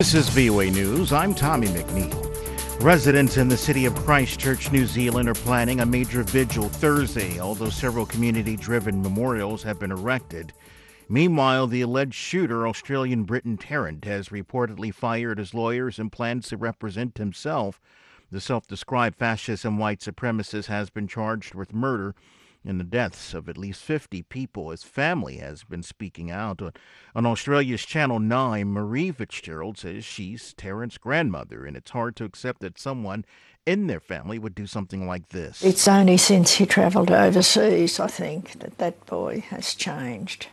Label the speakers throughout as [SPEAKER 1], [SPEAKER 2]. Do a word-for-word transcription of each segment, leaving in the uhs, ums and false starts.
[SPEAKER 1] This is V O A News. I'm Tommy McNeil. Residents in the city of Christchurch, New Zealand are planning a major vigil Thursday, although several community-driven memorials have been erected. Meanwhile, the alleged shooter, Australian Britton Tarrant, has reportedly fired his lawyers and plans to represent himself. The self-described fascist and white supremacist has been charged with murder in the deaths of at least fifty people. His family has been speaking out. On Australia's Channel nine, Marie Fitzgerald says she's Tarrant's grandmother, and it's hard to accept that someone in their family would do something like this.
[SPEAKER 2] It's only since he travelled overseas, I think, that that boy has changed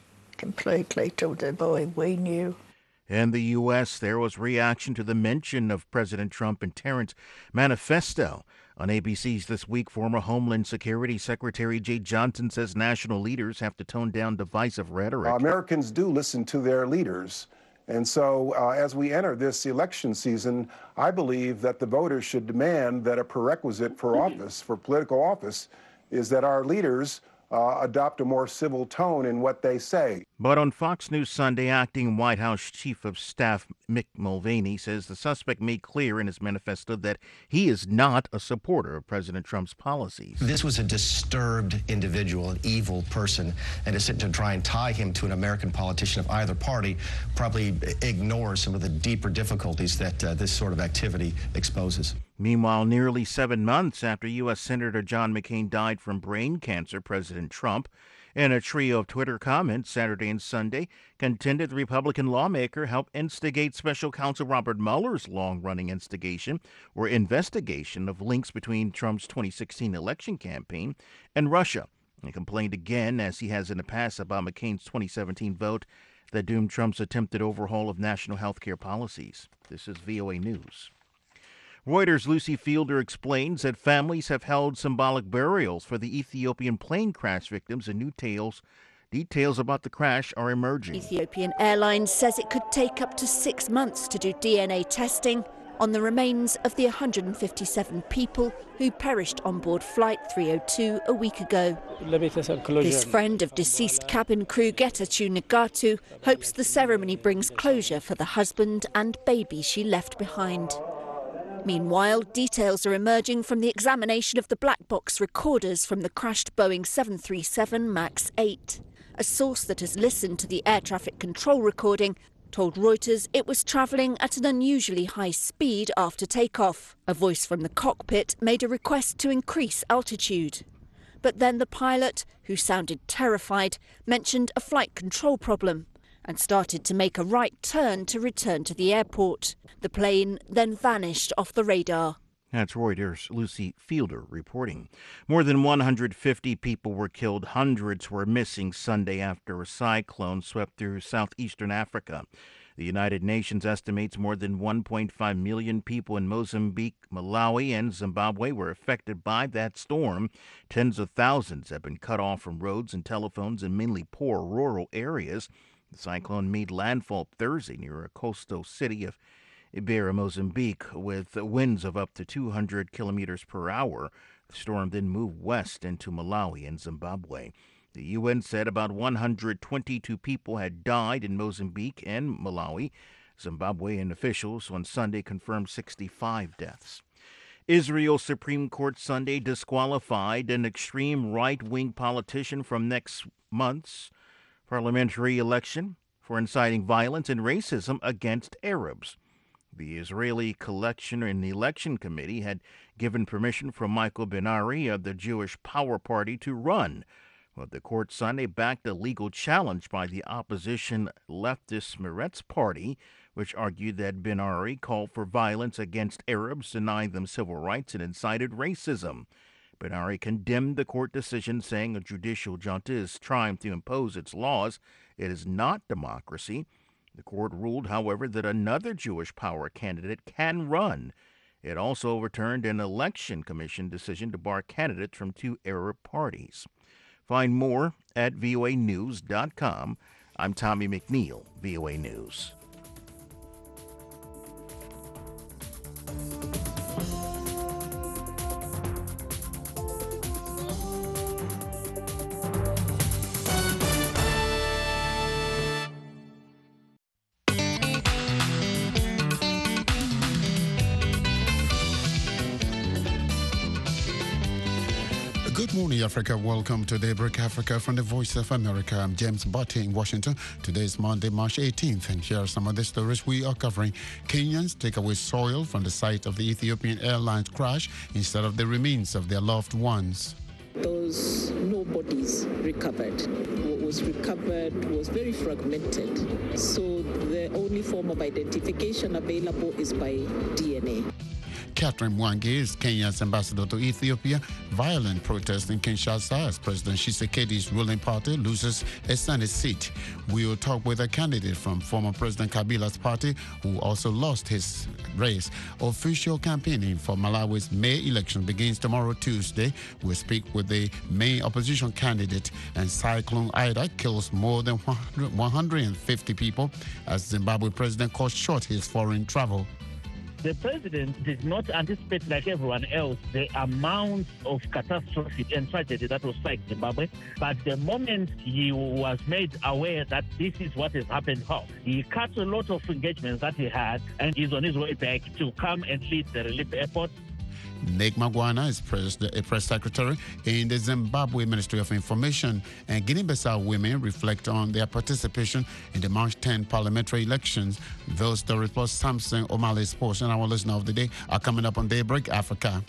[SPEAKER 2] completely to the boy we knew.
[SPEAKER 1] In the U S, there was reaction to the mention of President Trump and Tarrant's manifesto. On A B C's This Week, former Homeland Security Secretary Jay Johnson says national leaders have to tone down divisive rhetoric.
[SPEAKER 3] Uh, Americans do listen to their leaders. And so uh, as we enter this election season, I believe that the voters should demand that a prerequisite for office, for political office, is that our leaders Uh, adopt a more civil tone in what they say.
[SPEAKER 1] But on Fox News Sunday, acting White House Chief of Staff Mick Mulvaney says the suspect made clear in his manifesto that he is not a supporter of President Trump's policies.
[SPEAKER 4] This was a disturbed individual, an evil person, and to sit to try and tie him to an American politician of either party probably ignores some of the deeper difficulties that uh, this sort of activity exposes.
[SPEAKER 1] Meanwhile, nearly seven months after U S. Senator John McCain died from brain cancer, President Trump, in a trio of Twitter comments Saturday and Sunday, contended the Republican lawmaker helped instigate Special Counsel Robert Mueller's long-running instigation or investigation of links between Trump's twenty sixteen election campaign and Russia, and complained again, as he has in the past, about McCain's twenty seventeen vote that doomed Trump's attempted overhaul of national health care policies. This is V O A News. Reuters' Lucy Fielder explains that families have held symbolic burials for the Ethiopian plane crash victims, and new tales, details about the crash are emerging.
[SPEAKER 5] Ethiopian Airlines says it could take up to six months to do D N A testing on the remains of the one hundred fifty-seven people who perished on board Flight three oh two a week ago. This friend of deceased cabin crew Getachew Nagatu hopes the ceremony brings closure for the husband and baby she left behind. Meanwhile, details are emerging from the examination of the black box recorders from the crashed Boeing seven thirty-seven MAX eight. A source that has listened to the air traffic control recording told Reuters it was travelling at an unusually high speed after takeoff. A voice from the cockpit made a request to increase altitude. But then the pilot, who sounded terrified, mentioned a flight control problem and started to make a right turn to return to the airport. The plane then vanished off the radar.
[SPEAKER 1] That's Reuters' Lucy Fielder reporting. More than one hundred fifty people were killed. Hundreds were missing Sunday after a cyclone swept through southeastern Africa. The United Nations estimates more than one point five million people in Mozambique, Malawi, and Zimbabwe were affected by that storm. Tens of thousands have been cut off from roads and telephones in mainly poor rural areas. The cyclone made landfall Thursday near a coastal city of Beira, Mozambique, with winds of up to two hundred kilometers per hour. The storm then moved west into Malawi and Zimbabwe. The U N said about one hundred twenty-two people had died in Mozambique and Malawi. Zimbabwean officials on Sunday confirmed sixty-five deaths. Israel's Supreme Court Sunday disqualified an extreme right-wing politician from next month's parliamentary election for inciting violence and racism against Arabs. The Israeli Collection and Election Committee had given permission for Michael Ben-Ari of the Jewish Power Party to run, but the court Sunday backed a legal challenge by the opposition leftist Meretz Party, which argued that Ben-Ari called for violence against Arabs, denying them civil rights, and incited racism. Ben-Ari condemned the court decision, saying a judicial junta is trying to impose its laws. It is not democracy. The court ruled, however, that another Jewish power candidate can run. It also overturned an election commission decision to bar candidates from two Arab parties. Find more at V O A news dot com. I'm Tommy McNeil, V O A News.
[SPEAKER 6] Morning, Africa. Welcome to Daybreak Africa from the Voice of America. I'm James Butte in Washington. Today is Monday, March eighteenth, and here are some of the stories we are covering. Kenyans take away soil from the site of the Ethiopian Airlines crash instead of the remains of their loved ones.
[SPEAKER 7] Those no bodies recovered. What was recovered was very fragmented. So the only form of identification available is by D N A.
[SPEAKER 6] Catherine Mwangi is Kenya's ambassador to Ethiopia. Violent protests in Kinshasa as President Tshisekedi's ruling party loses a Senate seat. We will talk with a candidate from former President Kabila's party who also lost his race. Official campaigning for Malawi's May election begins tomorrow, Tuesday. We'll speak with the main opposition candidate. And Cyclone Ida kills more than one hundred fifty people as Zimbabwe president cuts short his foreign travel.
[SPEAKER 8] The president did not anticipate, like everyone else, the amount of catastrophe and tragedy that will strike Zimbabwe. But the moment he was made aware that this is what has happened, he cut a lot of engagements that he had and is on his way back to come and lead the relief effort.
[SPEAKER 6] Nick Magwana is press, a press secretary in the Zimbabwe Ministry of Information, and Guinea-Bissau women reflect on their participation in the March tenth parliamentary elections. Those stories plus Samson O'Malley's Sports and our listener of the day are coming up on Daybreak Africa.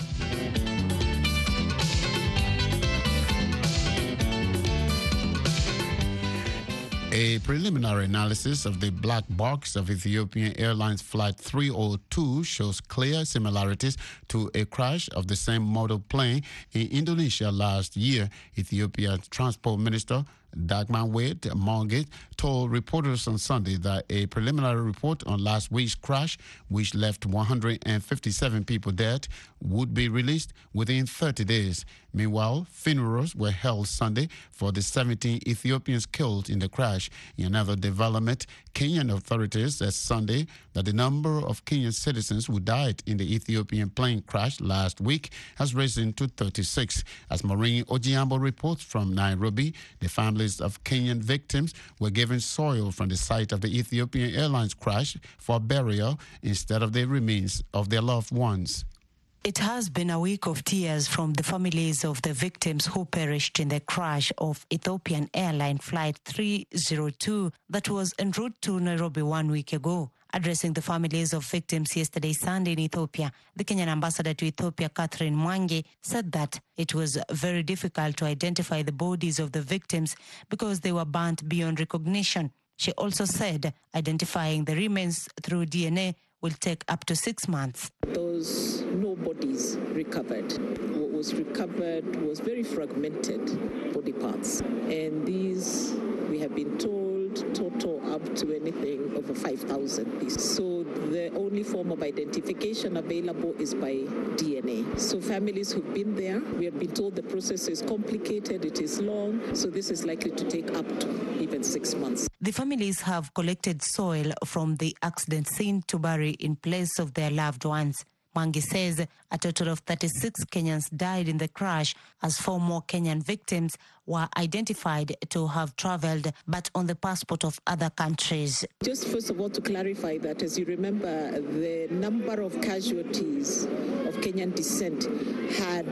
[SPEAKER 6] A preliminary analysis of the black box of Ethiopian Airlines Flight three oh two shows clear similarities to a crash of the same model plane in Indonesia last year. Ethiopia's Transport Minister Dagmawit Moget told reporters on Sunday that a preliminary report on last week's crash, which left one hundred fifty-seven people dead, would be released within thirty days. Meanwhile, funerals were held Sunday for the seventeen Ethiopians killed in the crash. In another development, Kenyan authorities said Sunday that the number of Kenyan citizens who died in the Ethiopian plane crash last week has risen to thirty-six. As Maureen Ojiambo reports from Nairobi, the families of Kenyan victims were given soil from the site of the Ethiopian Airlines crash for burial instead of the remains of their loved ones.
[SPEAKER 9] It has been a week of tears from the families of the victims who perished in the crash of Ethiopian Airline Flight three oh two that was en route to Nairobi one week ago. Addressing the families of victims yesterday Sunday in Ethiopia, the Kenyan ambassador to Ethiopia, Catherine Mwangi, said that it was very difficult to identify the bodies of the victims because they were burnt beyond recognition. She also said identifying the remains through D N A will take up to six months.
[SPEAKER 7] Those no bodies recovered. What was recovered was very fragmented body parts. And these, we have been told, total up to anything over five thousand pieces. So the only form of identification available is by D N A. So families who've been there, we have been told the process is complicated, it is long, so this is likely to take up to even six months.
[SPEAKER 9] The families have collected soil from the accident scene to bury in place of their loved ones. Mwangi says a total of thirty-six Kenyans died in the crash as four more Kenyan victims were identified to have traveled but on the passport of other countries.
[SPEAKER 7] Just first of all to clarify that, as you remember, the number of casualties of Kenyan descent had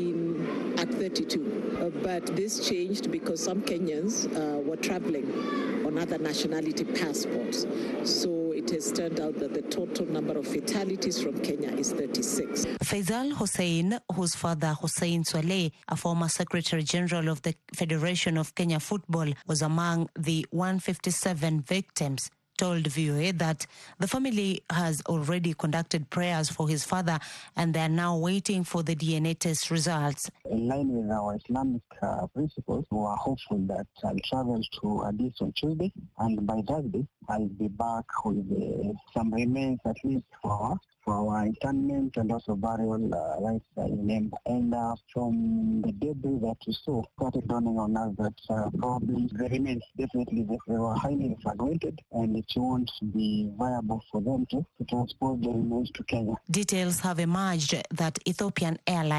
[SPEAKER 7] been at thirty-two. Uh, but this changed because some Kenyans uh, were traveling on other nationality passports. So it has turned out that the total number of fatalities from Kenya is thirty-six.
[SPEAKER 9] Faisal Hussein, whose father Hussein Swaleh, a former Secretary General of the Federation of Kenya Football, was among the one hundred fifty-seven victims, told V O A that the family has already conducted prayers for his father and they are now waiting for the D N A test results.
[SPEAKER 10] In line with our Islamic uh, principles, we are hopeful that I'll travel to Addis on Tuesday, and by Thursday I'll be back with uh, some remains at least for for our internment and also burial uh, rites uh, in Nemba. And uh, from the debris that we saw, started dawning on us that uh, probably the remains, definitely they were highly fragmented and it won't be viable for them to, to transport the remains to Kenya.
[SPEAKER 9] Details have emerged that Ethiopian Airline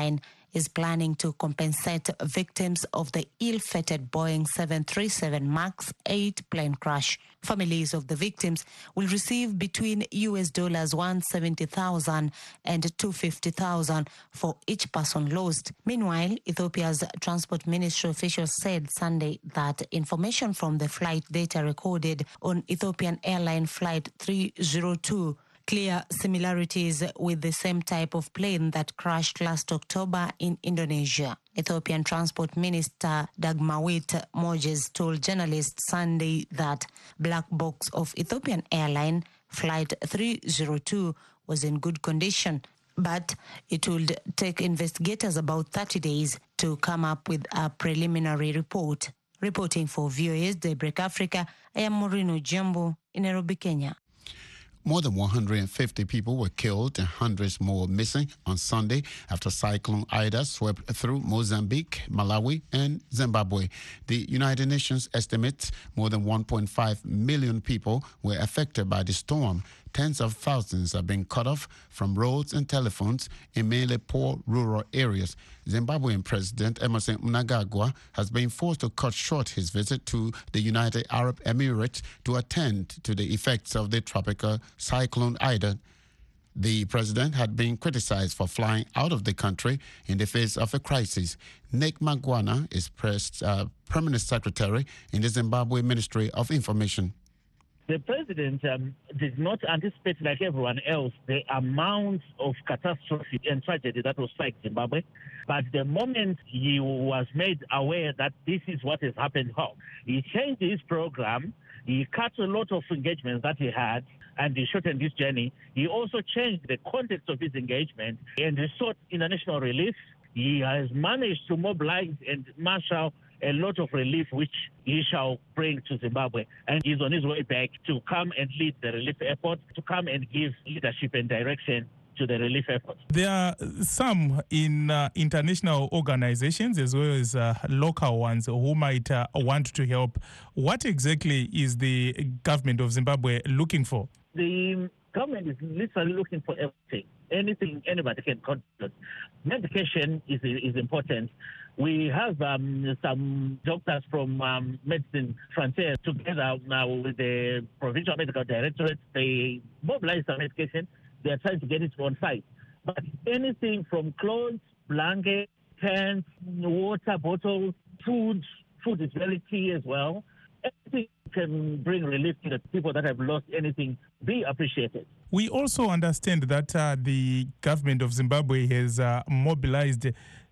[SPEAKER 9] is planning to compensate victims of the ill-fated Boeing seven thirty-seven MAX eight plane crash. Families of the victims will receive between U S dollars one hundred seventy thousand and two hundred fifty thousand for each person lost. Meanwhile, Ethiopia's transport ministry officials said Sunday that information from the flight data recorded on Ethiopian Airline Flight three oh two clear similarities with the same type of plane that crashed last October in Indonesia. Ethiopian Transport Minister Dagmawit Mojes told journalists Sunday that black box of Ethiopian Airline Flight three oh two was in good condition, but it would take investigators about thirty days to come up with a preliminary report. Reporting for V O A's Daybreak Africa, I am Morino Jumbo in Nairobi, Kenya.
[SPEAKER 6] More than one hundred fifty people were killed and hundreds more missing on Sunday after Cyclone Ida swept through Mozambique, Malawi, and Zimbabwe. The United Nations estimates more than one point five million people were affected by the storm. Tens of thousands have been cut off from roads and telephones in mainly poor rural areas. Zimbabwean President Emmerson Mnangagwa has been forced to cut short his visit to the United Arab Emirates to attend to the effects of the tropical cyclone Ida. The president had been criticized for flying out of the country in the face of a crisis. Nick Mangwana is press, uh, permanent secretary in the Zimbabwe Ministry of Information.
[SPEAKER 8] The president um, did not anticipate, like everyone else, the amount of catastrophe and tragedy that was strike Zimbabwe. But the moment he was made aware that this is what has happened, how he changed his program, he cut a lot of engagements that he had, and he shortened his journey. He also changed the context of his engagement and he sought international relief. He has managed to mobilize and marshal a lot of relief, which he shall bring to Zimbabwe. And he's on his way back to come and lead the relief effort, to come and give leadership and direction to the relief effort.
[SPEAKER 11] There are some in uh, international organizations as well as uh, local ones who might uh, want to help. What exactly is the government of Zimbabwe looking for?
[SPEAKER 8] The government is literally looking for everything. Anything anybody can contribute. Medication is is important. We have um, some doctors from um, Medicine Frontier together now with the Provincial Medical Directorate. They mobilize some medication. They are trying to get it on site. But anything from clothes, blankets, pants, water bottles, food, food is very key as well. Anything can bring relief to the people that have lost anything, be appreciated.
[SPEAKER 11] We also understand that uh, the government of Zimbabwe has uh, mobilized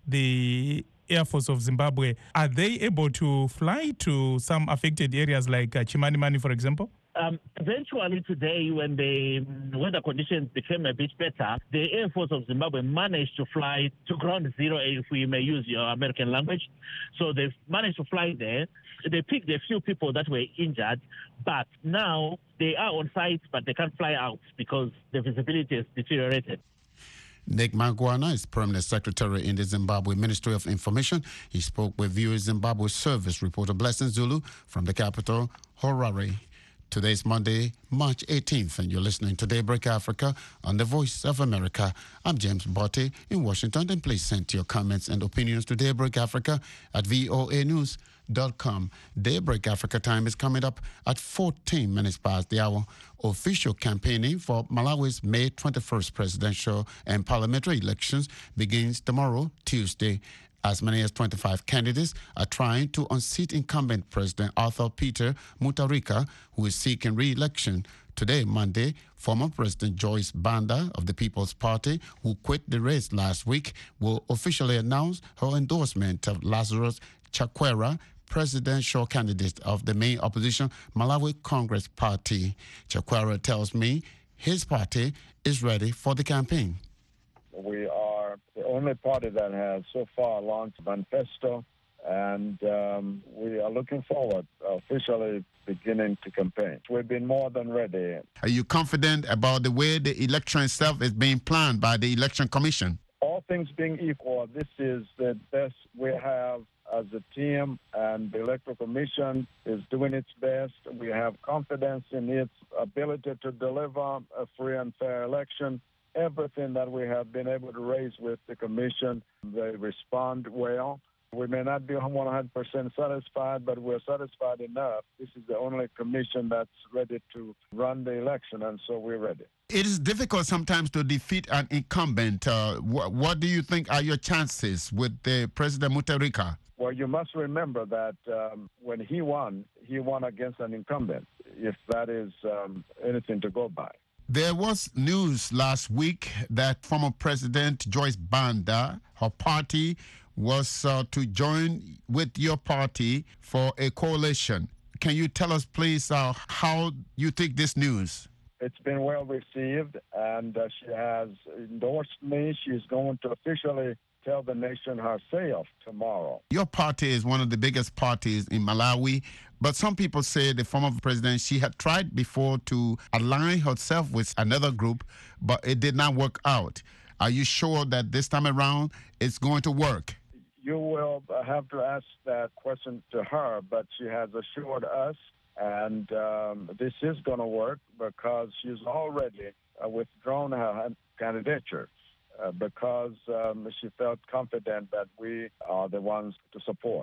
[SPEAKER 11] the Air Force of Zimbabwe. Are they able to fly to some affected areas like uh, Chimanimani, for example?
[SPEAKER 8] Um, eventually today, when the weather conditions became a bit better, the Air Force of Zimbabwe managed to fly to ground zero, if we may use your American language. So they've managed to fly there. They picked a few people that were injured, but now they are on site, but they can't fly out because the visibility has deteriorated.
[SPEAKER 6] Nick Mangwana is Permanent Secretary in the Zimbabwe Ministry of Information. He spoke with V O A Zimbabwe Service reporter Blessing Zulu from the capital, Harare. Today is Monday, March eighteenth, and you're listening to Daybreak Africa on the Voice of America. I'm James Botte in Washington, and please send your comments and opinions to Daybreak Africa at V O A news dot com. Daybreak Africa time is coming up at fourteen minutes past the hour. Official campaigning for Malawi's May twenty-first presidential and parliamentary elections begins tomorrow, Tuesday. As many as twenty-five candidates are trying to unseat incumbent President Arthur Peter Mutharika, who is seeking re-election. Today, Monday, former President Joyce Banda of the People's Party, who quit the race last week, will officially announce her endorsement of Lazarus Chakwera, presidential candidate of the main opposition Malawi Congress Party. Chakwera tells me his party is ready for the campaign.
[SPEAKER 12] We are the only party that has so far launched a manifesto, and um, we are looking forward officially beginning to campaign. We've been more than ready.
[SPEAKER 6] Are you confident about the way the election itself is being planned by the Election Commission?
[SPEAKER 12] All things being equal, this is the best we have as a team, and the Electoral Commission is doing its best. We have confidence in its ability to deliver a free and fair election. everything that we have been able to raise with the commission. They respond well. We may not be one hundred percent satisfied, but we're satisfied enough. This is the only commission that's ready to run the election, and so we're ready.
[SPEAKER 6] It is difficult sometimes to defeat an incumbent. Uh, wh- what do you think are your chances with uh, President Mutharika?
[SPEAKER 12] Well, you must remember that um, when he won, he won against an incumbent, if that is um, anything to go by.
[SPEAKER 6] There was news last week that former President Joyce Banda, her party, was uh, to join with your party for a coalition. Can you tell us, please, uh, how you take this news?
[SPEAKER 12] It's been well received, and uh, she has endorsed me. She's going to officially tell the nation herself tomorrow.
[SPEAKER 6] Your party is one of the biggest parties in Malawi, but some people say the former president, she had tried before to align herself with another group, but it did not work out. Are you sure that this time around it's going to work?
[SPEAKER 12] You will have to ask that question to her, but she has assured us, and um, this is going to work because she's already uh, withdrawn her candidature uh, because um, she felt confident that we are the ones to support.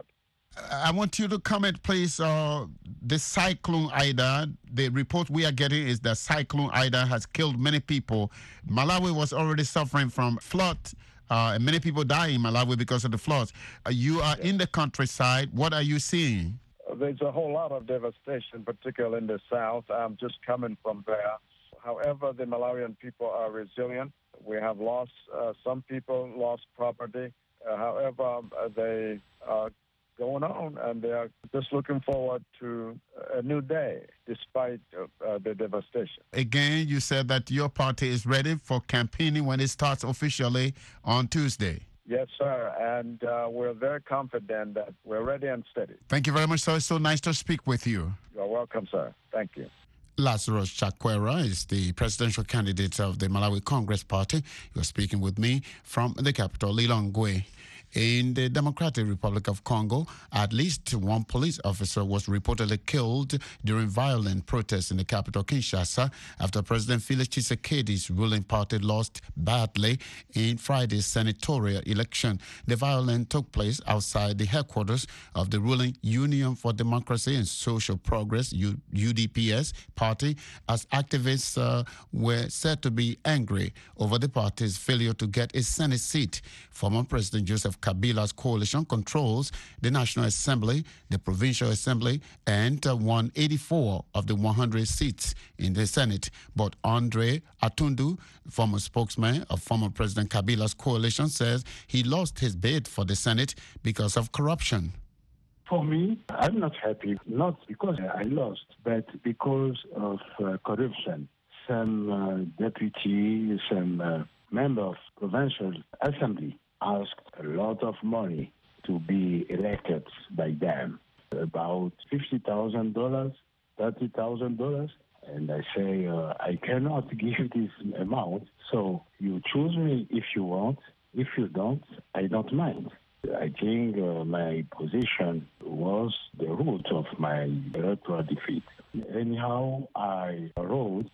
[SPEAKER 6] I want you to comment, please. Uh, the Cyclone Ida, the report we are getting is that Cyclone Ida has killed many people. Malawi was already suffering from flood. Uh, and many people die in Malawi because of the floods. Uh, you are in the countryside. What are you seeing?
[SPEAKER 12] There's a whole lot of devastation, particularly in the south. I'm just coming from there. However, the Malawian people are resilient. We have lost, uh, some people lost property. Uh, however, they are going on, and they are just looking forward to a new day despite uh, the devastation.
[SPEAKER 6] Again, you said that your party is ready for campaigning when it starts officially on Tuesday.
[SPEAKER 12] Yes, sir, and uh, we're very confident that we're ready and steady.
[SPEAKER 6] Thank you very much, sir. It's so nice to speak with you.
[SPEAKER 12] You're welcome, sir. Thank you.
[SPEAKER 6] Lazarus Chakwera is the presidential candidate of the Malawi Congress Party. You're speaking with me from the capital, Lilongwe. In the Democratic Republic of Congo, at least one police officer was reportedly killed during violent protests in the capital, Kinshasa, after President Felix Tshisekedi's ruling party lost badly in Friday's senatorial election. The violence took place outside the headquarters of the ruling Union for Democracy and Social Progress, U- UDPS, party, as activists uh, were said to be angry over the party's failure to get a Senate seat. Former President Joseph Kabila's coalition controls the National Assembly, the Provincial Assembly, and uh, one hundred eighty-four of the one hundred seats in the Senate. But Andre Atundu, former spokesman of former President Kabila's coalition, says he lost his bid for the Senate because of corruption.
[SPEAKER 13] For me, I'm not happy, not because I lost, but because of uh, corruption. Some uh, deputy, some uh, member of Provincial Assembly asked a lot of money to be elected by them, about fifty thousand dollars, thirty thousand dollars. And I say, uh, I cannot give this amount, so you choose me if you want. If you don't, I don't mind. I think uh, my position was the root of my electoral defeat. Anyhow, I wrote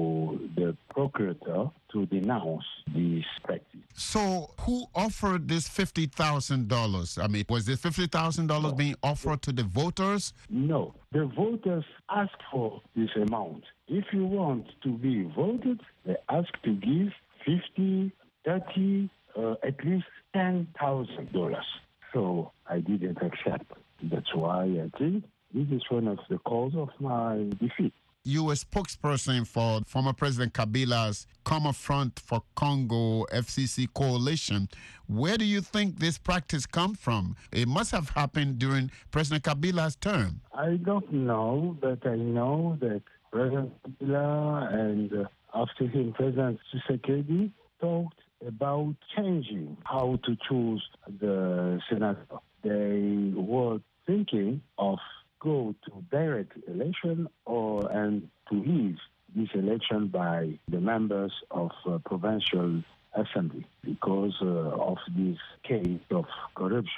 [SPEAKER 13] to the procurator to denounce this practice.
[SPEAKER 6] So who offered this fifty thousand dollars? I mean, was this fifty thousand dollars being offered to the voters?
[SPEAKER 13] No. The voters asked for this amount. If you want to be voted, they ask to give fifty, thirty, uh, at least ten thousand dollars. So I didn't accept. That's why I think this is one of the cause of my defeat.
[SPEAKER 6] You were spokesperson for former President Kabila's Common Front for Congo F C C coalition. Where do you think this practice comes from? It must have happened during President Kabila's term.
[SPEAKER 13] I don't know, but I know that President Kabila and uh, after him President Tshisekedi talked about changing how to choose the senator. They were thinking of go to direct election or and to leave this election by the members of uh, provincial assembly because uh, of this case of corruption.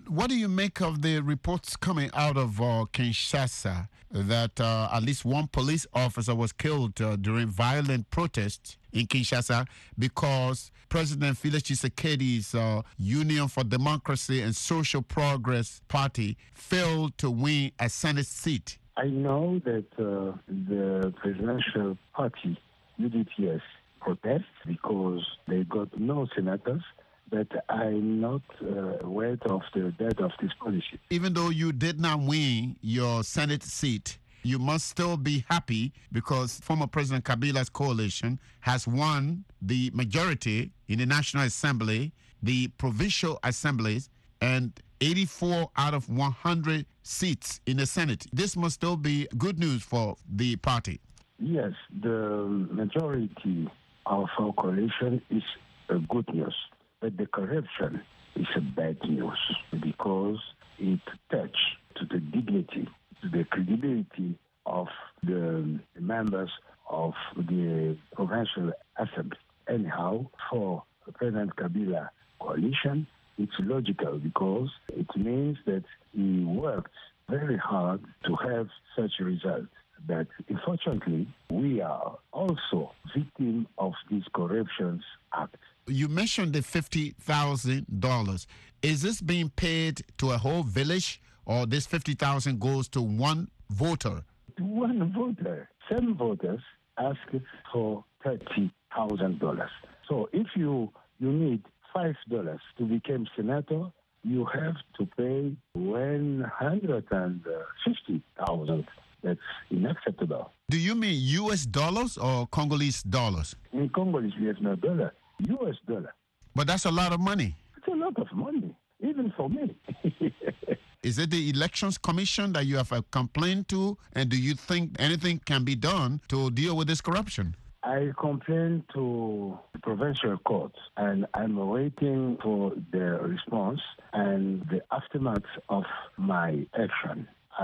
[SPEAKER 6] What do you make of the reports coming out of uh, Kinshasa that uh, at least one police officer was killed uh, during violent protests in Kinshasa because President Felix Tshisekedi's uh, Union for Democracy and Social Progress party failed to win a Senate seat?
[SPEAKER 13] I know that uh, the presidential party, U D P S, protests because they got no senators, but I'm not uh, aware of the date of this policy.
[SPEAKER 6] Even though you did not win your Senate seat, you must still be happy because former President Kabila's coalition has won the majority in the National Assembly, the provincial assemblies, and eighty-four out of one hundred seats in the Senate. This must still be good news for the party.
[SPEAKER 13] Yes, the majority of our coalition is a good news, but the corruption is a bad news because it touches to the dignity, to the credibility of the members of the provincial assembly. Anyhow, for President Kabila coalition, it's logical because it means that he worked very hard to have such a result. But unfortunately, we are also victims of this corruption act.
[SPEAKER 6] You mentioned the fifty thousand dollars. Is this being paid to a whole village, or this fifty thousand dollars goes to one voter?
[SPEAKER 13] One voter. Some voters asked for thirty thousand dollars. So if you, you need five dollars to become senator, you have to pay one hundred fifty thousand dollars. That's unacceptable.
[SPEAKER 6] Do you mean U S dollars or Congolese dollars?
[SPEAKER 13] In Congolese, we have no dollar. U S dollar.
[SPEAKER 6] But that's a lot of money.
[SPEAKER 13] It's a lot of money, even for me.
[SPEAKER 6] Is it the Elections Commission that you have a complaint to? And do you think anything can be done to deal with this corruption?
[SPEAKER 13] I complained to the provincial court, and I'm waiting for their response and the aftermath of my action.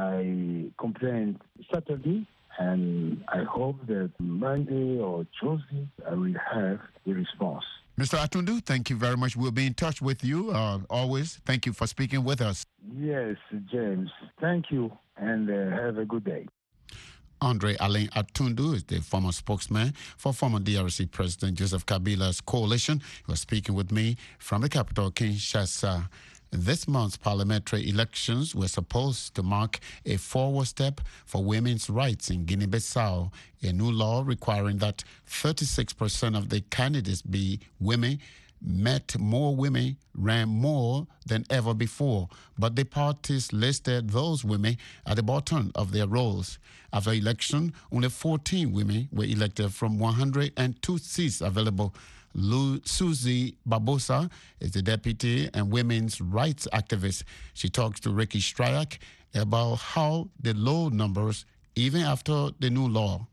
[SPEAKER 13] I complained Saturday, and I hope that Monday or Tuesday I will have the response.
[SPEAKER 6] Mister Atundu, thank you very much. We'll be in touch with you uh, always. Thank you for speaking with us.
[SPEAKER 13] Yes, James. Thank you, and uh, have a good day.
[SPEAKER 6] Andre Alain Atundu is the former spokesman for former D R C President Joseph Kabila's coalition. He was speaking with me from the capital, Kinshasa. This month's parliamentary elections were supposed to mark a forward step for women's rights in Guinea-Bissau. A new law requiring that thirty-six percent of the candidates be women met more women, ran more than ever before, but the parties listed those women at the bottom of their rolls. After election, only fourteen women were elected from one hundred two seats available. Lu Susie Barbosa is the deputy and women's rights activist. She talks to Ricky Stryak about how the low numbers, even after the new law.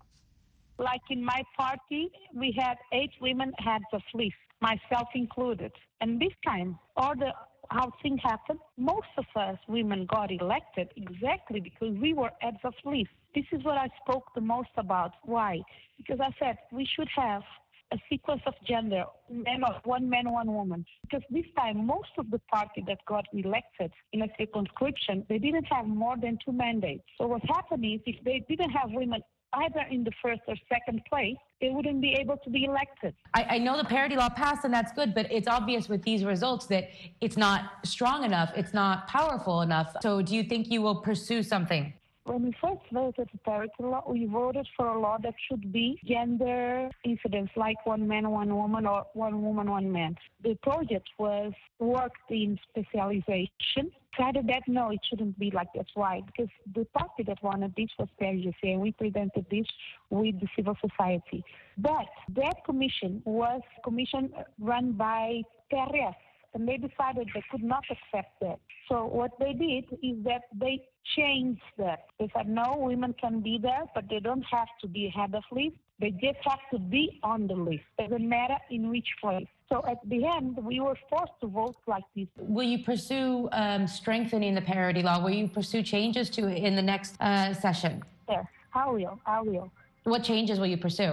[SPEAKER 14] Like in my party, we had eight women heads of list, myself included. And this time, all the how things happened, most of us women got elected exactly because we were heads of list. This is what I spoke the most about. Why? Because I said we should have a sequence of gender, men, one man, one woman. Because this time, most of the party that got elected in a circumscription, they didn't have more than two mandates. So what happened is, if they didn't have women either in the first or second place, they wouldn't be able to be elected.
[SPEAKER 15] I, I know the parity law passed, and that's good, but it's obvious with these results that it's not strong enough, it's not powerful enough. So do you think you will pursue something?
[SPEAKER 14] When we first voted the parity law, we voted for a law that should be gender incidence, like one man, one woman, or one woman, one man. The project was worked in specialization. Decided that no, it shouldn't be like that. Why? Because the party that wanted this was P R G C, and we presented this with the civil society. But that commission was a commission run by P R S, and they decided they could not accept that. So what they did is that they changed that. They said, no, women can be there, but they don't have to be head of list. They just have to be on the list. It doesn't matter in which place. So at the end, we were forced to vote like this.
[SPEAKER 15] Will you pursue um, strengthening the parity law? Will you pursue changes to it in the next uh, session?
[SPEAKER 14] Yes, I will. I will.
[SPEAKER 15] What changes will you pursue?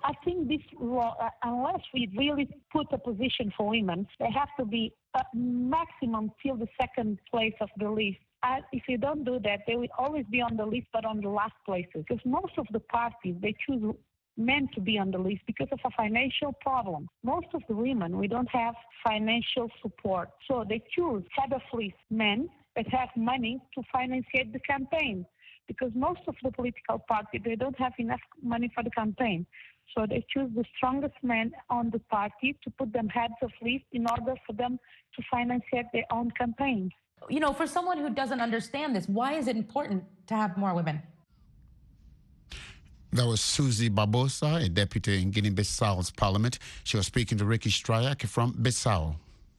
[SPEAKER 14] I think this law, uh, unless we really put a position for women, they have to be a maximum till the second place of the list. Uh, if you don't do that, they will always be on the list, but on the last places. Because most of the parties, they choose men to be on the list because of a financial problem. Most of the women, we don't have financial support. So they choose head of list men that have money to finance the campaign. Because most of the political parties, they don't have enough money for the campaign. So they choose the strongest men on the party to put them heads of list in order for them to finance their own campaigns.
[SPEAKER 15] You know, for someone who doesn't understand this, why is it important to have more women?
[SPEAKER 6] That was Susie Barbosa, a deputy in Guinea-Bissau's parliament. She was speaking to Ricky Strayak from Bissau.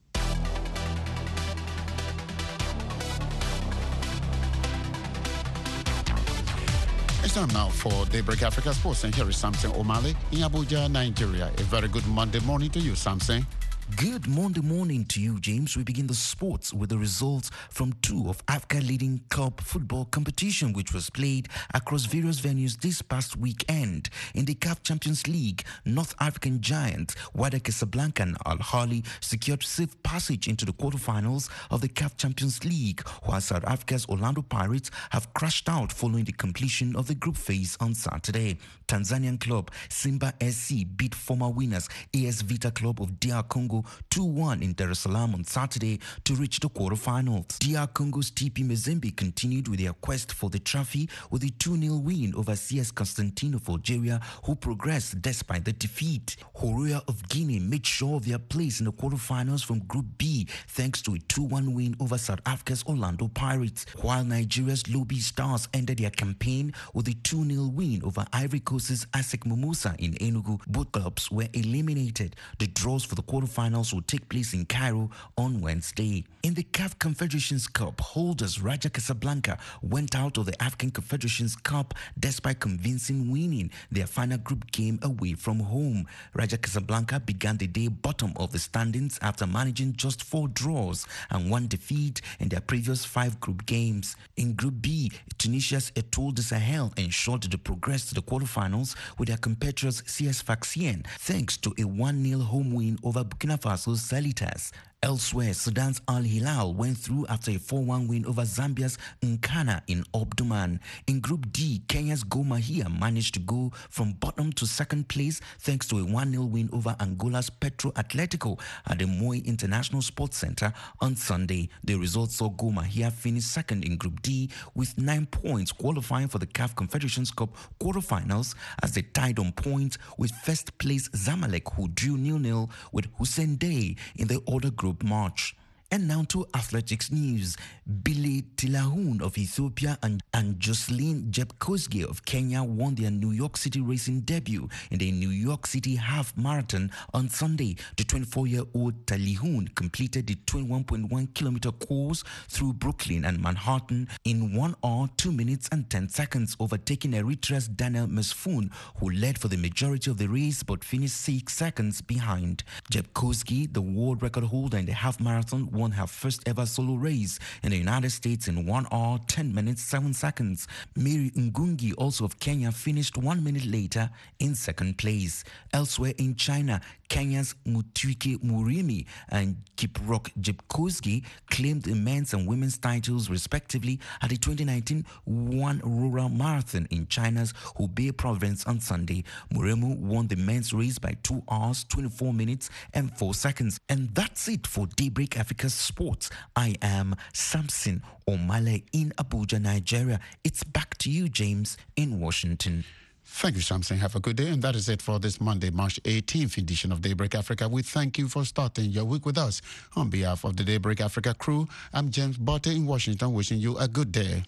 [SPEAKER 6] It's time now for Daybreak Africa Sports, and here is Samson Omale in Abuja, Nigeria. A very good Monday morning to you, Samson.
[SPEAKER 16] Good Monday morning to you, James. We begin the sports with the results from two of Africa's leading club football competition, which was played across various venues this past weekend. In the C A F Champions League, North African giant Wydad Casablanca and Al Ahly secured safe passage into the quarterfinals of the C A F Champions League, while South Africa's Orlando Pirates have crashed out following the completion of the group phase on Saturday. Tanzanian club Simba S C beat former winners A S Vita Club of D R Congo two one in Dar es Salaam on Saturday to reach the quarterfinals. D R Congo's T P Mazembe continued with their quest for the trophy with a two nil win over C S Constantine of Algeria, who progressed despite the defeat. Horoya of Guinea made sure of their place in the quarterfinals from Group B thanks to a two one win over South Africa's Orlando Pirates, while Nigeria's Lobi Stars ended their campaign with a two nil win over Ivory Coast's ASEC Mimosa in Enugu. Both clubs were eliminated. The draws for the quarterfinals will take place in Cairo on Wednesday. In the C A F Confederations Cup, holders Raja Casablanca went out of the African Confederations Cup despite convincing winning their final group game away from home. Raja Casablanca began the day bottom of the standings after managing just four draws and one defeat in their previous five group games. In Group B, Tunisia's Etoile du Sahel ensured the progress to the quarterfinals with their compatriots C S Sfaxien thanks to a one nil home win over Burkina Faso's Salitas. Elsewhere, Sudan's Al Hilal went through after a four one win over Zambia's Nkana in Omdurman. In Group D, Kenya's Gor Mahia managed to go from bottom to second place thanks to a one nil win over Angola's Petro Atletico at the Moi International Sports Center on Sunday. The result saw Gor Mahia finish second in Group D with nine points, qualifying for the C A F Confederations Cup quarterfinals as they tied on points with first place Zamalek, who drew nil nil with Hussein Dey in the other group match. And now to athletics news. Billy Tilahun of Ethiopia and, and Jocelyn Jepkosgei of Kenya won their New York City racing debut in the New York City Half Marathon on Sunday. The twenty-four-year-old Tilahun completed the twenty-one point one kilometer course through Brooklyn and Manhattan in one hour, two minutes and ten seconds, overtaking Eritrea's Daniel Mesfun, who led for the majority of the race but finished six seconds behind. Jepkosgei, the world record holder in the half marathon, won her first ever solo race in the United States in one hour, ten minutes, seven seconds. Mary Ngungi, also of Kenya, finished one minute later in second place. Elsewhere in China, Kenya's Mutwike Murimi and Kiprop Jepkosgei claimed the men's and women's titles respectively at the twenty nineteen Wuhan Rural Marathon in China's Hubei province on Sunday. Muremu won the men's race by two hours, twenty-four minutes and four seconds. And that's it for Daybreak Africa Sports. I am Samson Omale in Abuja, Nigeria. It's back to you, James, in Washington.
[SPEAKER 6] Thank you, Samson. Have a good day. And that is it for this Monday, March eighteenth edition of Daybreak Africa. We thank you for starting your week with us. On behalf of the Daybreak Africa crew, I'm James Botte in Washington, wishing you a good day.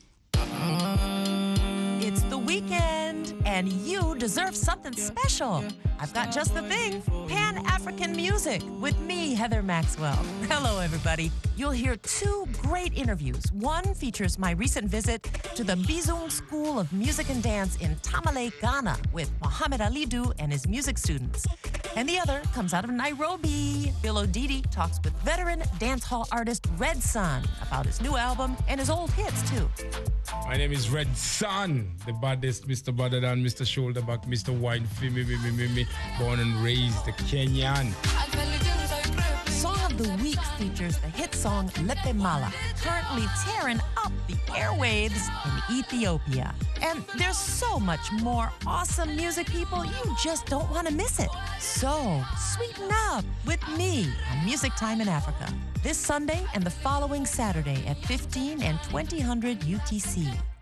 [SPEAKER 17] It's the weekend, and you deserve something special. I've got just the thing. Pan-African music with me, Heather Maxwell. Hello, everybody. You'll hear two great interviews. One features my recent visit to the Bizung School of Music and Dance in Tamale, Ghana, with Mohamed Ali Du and his music students. And the other comes out of Nairobi. Bill Odidi talks with veteran dancehall artist Red Sun about his new album and his old hits, too.
[SPEAKER 18] My name is Red Sun, the baddest, Mister Badder than Mister Shoulderback, Mister Wine, me, me, me, me, me, born and raised the Kenyan.
[SPEAKER 17] Song of the Week features the hit song Lepe Mala, currently tearing up the airwaves in Ethiopia. And there's so much more awesome music, people, you just don't want to miss it. So, sweeten up with me on Music Time in Africa, this Sunday and the following Saturday at fifteen and twenty hundred U T C.